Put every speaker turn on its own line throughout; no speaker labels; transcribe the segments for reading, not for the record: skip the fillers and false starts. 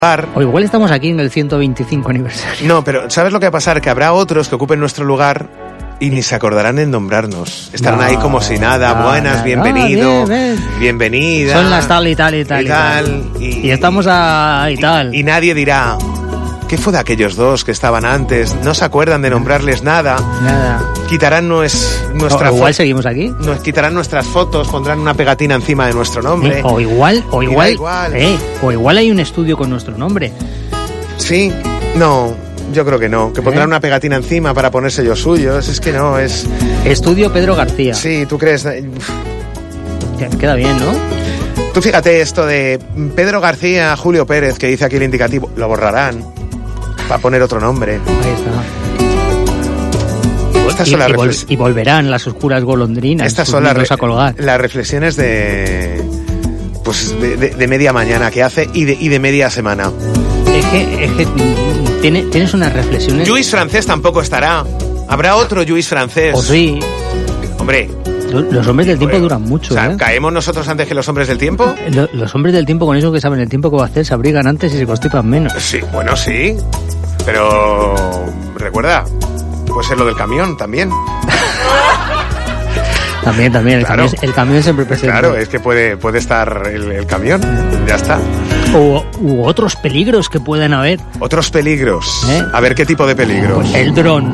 O igual estamos aquí en el 125 aniversario.
No, pero ¿sabes lo que va a pasar? Que habrá otros que ocupen nuestro lugar y ni se acordarán en nombrarnos. Estarán ahí como si nada. Buenas, bienvenido, bienvenida.
Son las tal y tal y tal y tal. Y estamos a y tal.
Y nadie dirá, ¿qué fue de aquellos dos que estaban antes? No se acuerdan de nombrarles nada.
Nada.
Quitarán nuestra
igual seguimos aquí.
Nos quitarán nuestras fotos, pondrán una pegatina encima de nuestro nombre.
O igual hay un estudio con nuestro nombre.
Sí, no, yo creo que no. Que pondrán una pegatina encima para poner sellos suyos. Es que no, es...
Estudio Pedro García.
Sí, ¿tú crees?
Queda bien, ¿no?
Tú fíjate esto de Pedro García, Julio Pérez, que dice aquí el indicativo. Lo borrarán para poner otro nombre.
Ahí está.
Y
volverán las oscuras golondrinas.
Estas son las
las
reflexiones de media mañana que hace y de media semana.
Es que tienes unas reflexiones.
Lluís Francés tampoco estará. Habrá otro Lluís Francés.
O sí.
Hombre.
Los hombres del tiempo duran mucho.
O sea, ¿caemos nosotros antes que los hombres del tiempo?
Los hombres del tiempo, con eso que saben el tiempo que va a hacer, se abrigan antes y se constipan menos.
Sí, bueno, sí. Pero recuerda, puede ser lo del camión también.
También, claro. El camión siempre presente.
Claro, es que puede estar el camión, ya está.
U otros peligros que puedan haber.
Otros peligros. A ver, ¿qué tipo de peligros?
Pues el dron.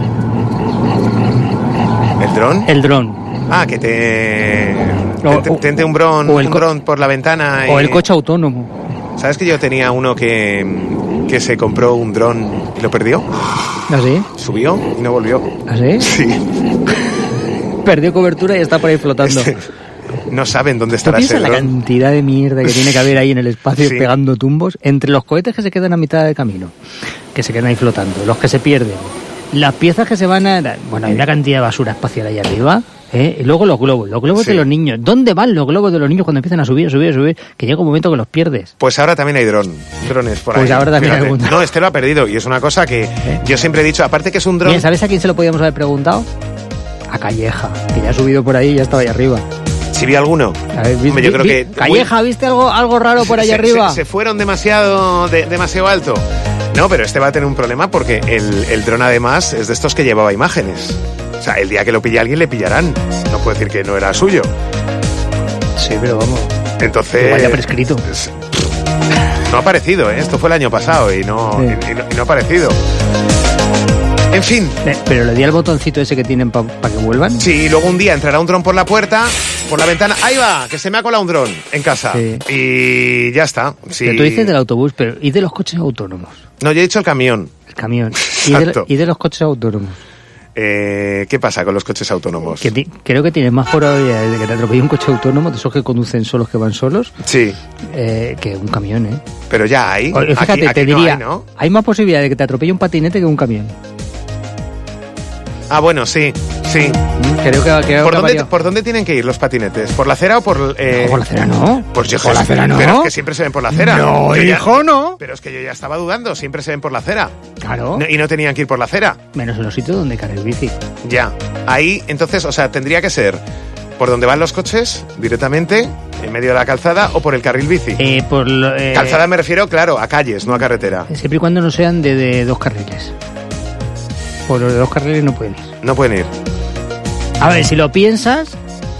¿El dron?
El dron.
Ah, que te entre un dron por la ventana.
O el coche autónomo.
¿Sabes que yo tenía uno que se compró un dron y lo perdió?
¿Ah, sí?
Subió y no volvió.
¿Ah, sí?
Sí.
Perdió cobertura y está por ahí flotando.
No saben dónde estará ese dron.
¿Tú piensas la cantidad de mierda que tiene que haber ahí en el espacio pegando tumbos? Entre los cohetes que se quedan a mitad del camino, que se quedan ahí flotando, los que se pierden, las piezas que se van a... Bueno, hay una cantidad de basura espacial ahí arriba. Y luego los globos de los niños. ¿Dónde van los globos de los niños cuando empiezan a subir? Que llega un momento que los pierdes.
Pues ahora también hay drones por ahí.
Pues ahora también hay algún...
No, este lo ha perdido y es una cosa que yo siempre he dicho, aparte que es un dron...
Bien, ¿sabes a quién se lo podíamos haber preguntado? A Calleja, que ya ha subido por ahí y ya estaba ahí arriba.
¿Sí vi alguno?
Hombre, yo creo que... Calleja, ¿viste algo raro por ahí arriba?
Se fueron demasiado alto. No, pero este va a tener un problema porque el dron además es de estos que llevaba imágenes. O sea, el día que lo pille alguien le pillarán. No puedo decir que no era suyo.
Sí, pero vamos.
Entonces...
Igual ya prescrito.
No ha aparecido, ¿eh? Esto fue el año pasado y no ha aparecido. En fin.
Pero le di al botoncito ese que tienen para que vuelvan.
Sí, y luego un día entrará un dron por la puerta, por la ventana. ¡Ahí va! Que se me ha colado un dron en casa. Sí. Y ya está. Sí.
Pero tú dices del autobús, pero ¿y de los coches autónomos?
No, yo he dicho el camión.
El camión.
Exacto.
¿Y de los coches autónomos?
¿Qué pasa con los coches autónomos?
Creo que tienes más probabilidades de que te atropelle un coche autónomo, de esos que conducen solos, que van solos,
sí,
que un camión, ¿eh?
Pero ya hay.
Fíjate,
aquí
te diría,
no hay, ¿no?
Hay más posibilidad de que te atropelle un patinete que un camión.
Ah, bueno, sí.
Creo
¿Por dónde tienen que ir los patinetes? ¿Por la acera o por...?
No, por la acera no.
Pues yo
por la acera no.
Pero es que siempre se ven por la acera.
No, hijo, no.
Pero es que yo ya estaba dudando, siempre se ven por la acera.
Claro.
Y no tenían que ir por la acera.
Menos en los sitios donde carga el bici.
Ya. Ahí, entonces, o sea, tendría que ser por donde van los coches, directamente, en medio de la calzada, o por el carril bici. Calzada me refiero, claro, a calles, no a carretera.
Siempre y cuando no sean de dos carriles. Por los de dos carriles no pueden ir.
No pueden ir.
A ver, si lo piensas,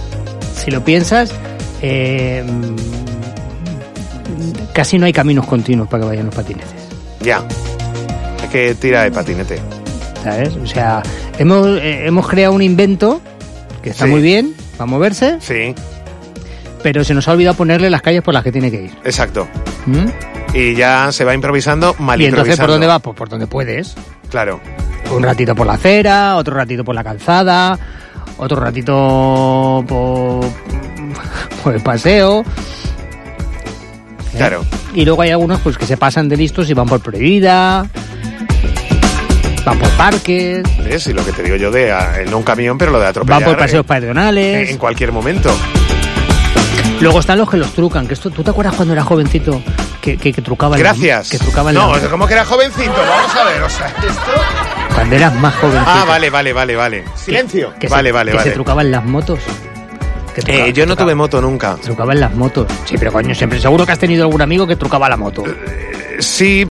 casi no hay caminos continuos para que vayan los patinetes.
Ya. Es que tira de patinete.
¿Sabes? O sea, hemos creado un invento que está muy bien para moverse.
Sí.
Pero se nos ha olvidado ponerle las calles por las que tiene que ir.
Exacto. Y ya se va improvisando, mal improvisando.
¿Y entonces por dónde va? Pues por donde puedes.
Claro.
Un ratito por la acera, otro ratito por la calzada, otro ratito por el paseo.
Claro.
Y luego hay algunos pues que se pasan de listos y van por prohibida, van por parques.
¿Ves? Y lo que te digo yo no un camión, pero lo de atropellar.
Van por paseos peatonales.
En cualquier momento.
Luego están los que los trucan, que esto, ¿tú te acuerdas cuando era jovencito que trucaban?
Gracias.
Que trucaban.
No, ¿cómo que era jovencito? Vamos a ver, o sea, esto...
Cuando eras más jovencito.
Ah, vale. Silencio. Vale.
Se trucaban las motos.
Yo no tuve moto nunca.
Trucaban las motos. Sí, pero coño, siempre seguro que has tenido algún amigo que trucaba la moto.
Sí,